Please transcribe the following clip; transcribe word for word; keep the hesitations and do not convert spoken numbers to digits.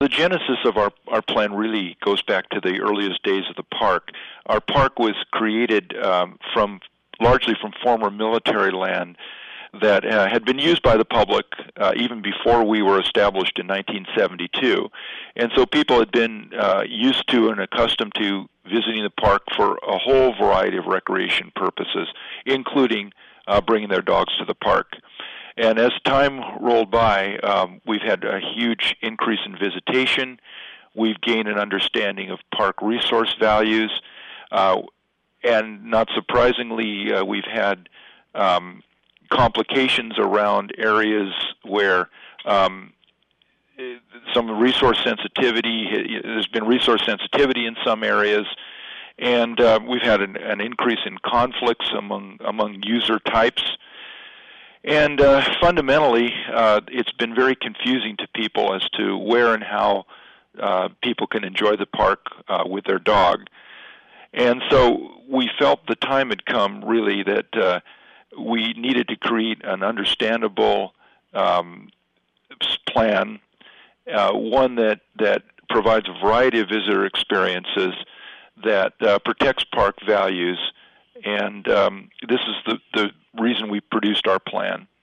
the genesis of our, our plan really goes back to the earliest days of the park. Our park was created um, from largely from former military land that uh, had been used by the public uh, even before we were established in nineteen seventy-two. And so people had been uh, used to and accustomed to visiting the park for a whole variety of recreation purposes, including uh, bringing their dogs to the park. And as time rolled by, um, we've had a huge increase in visitation. We've gained an understanding of park resource values. Uh, and not surprisingly, uh, we've had um, complications around areas where um, some resource sensitivity, there's been resource sensitivity in some areas, and uh, we've had an, an increase in conflicts among among user types. And uh, fundamentally, uh, it's been very confusing to people as to where and how uh, people can enjoy the park uh, with their dog. And so we felt the time had come, really, that uh, we needed to create an understandable um, plan, uh, one that, that provides a variety of visitor experiences, that uh, protects park values, and um, this is the, the reason we produced our plan.